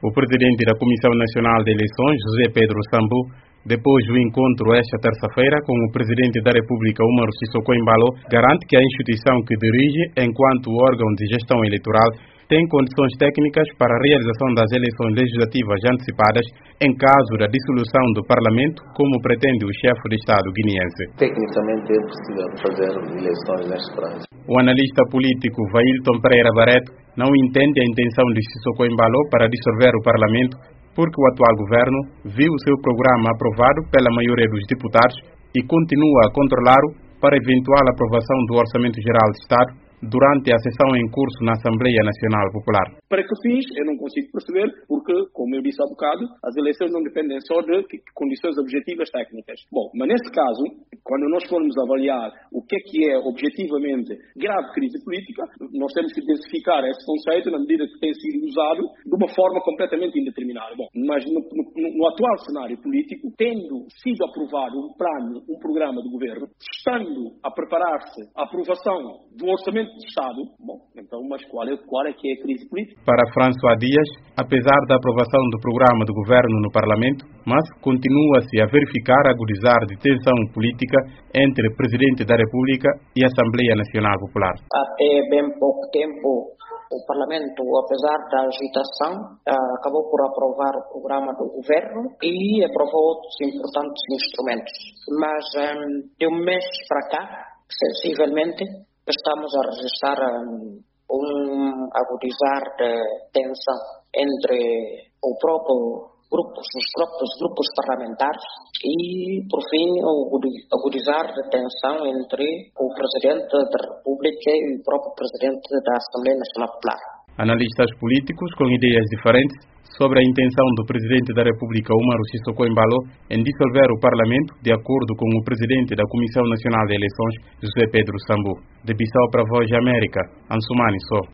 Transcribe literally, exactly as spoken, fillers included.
O presidente da Comissão Nacional de Eleições, José Pedro Sambu, depois do encontro esta terça-feira com o presidente da República, Umaru Sissoko Embalo, garante que a instituição que dirige, enquanto órgão de gestão eleitoral, tem condições técnicas para a realização das eleições legislativas antecipadas em caso da dissolução do Parlamento, como pretende o chefe de Estado guineense. Tecnicamente é possível fazer eleições neste prazo. O analista político Vailton Pereira Barreto não entende a intenção de Sissoko Embalo para dissolver o Parlamento, porque o atual governo viu o seu programa aprovado pela maioria dos deputados e continua a controlá-lo para eventual aprovação do Orçamento Geral de Estado durante a sessão em curso na Assembleia Nacional Popular. Para que fins, eu não consigo perceber, porque, como eu disse há bocado, as eleições não dependem só de condições objetivas técnicas. Bom, mas nesse caso, quando nós formos avaliar o que é que é objetivamente grave crise política, nós temos que identificar esse conceito na medida que tem sido usado de uma forma completamente indeterminada. Bom, mas no, no, no atual cenário político, tendo sido aprovado um plano, um programa de governo, estando a preparar-se a aprovação do orçamento de Estado, bom, então, mas qual é, qual é que é a crise política? Para François Dias, apesar da aprovação do programa do governo no Parlamento, mas continua-se a verificar agudizar de tensão política entre o Presidente da República e a Assembleia Nacional Popular. Até bem pouco tempo, o Parlamento, apesar da agitação, acabou por aprovar o programa do governo e aprovou outros importantes instrumentos. Mas de um mês para cá, sensivelmente, estamos a registrar um, um agudizar de tensão entre o próprio grupos, os próprios grupos parlamentares e, por fim, o agudizar de tensão entre o Presidente da República e o próprio Presidente da Assembleia Nacional Popular. Analistas políticos com ideias diferentes sobre a intenção do Presidente da República, Umaru Sissoko Embalo, em dissolver o Parlamento, de acordo com o Presidente da Comissão Nacional de Eleições, José Pedro Sambu. De Bissau para a Voz da América, Ansumani Só.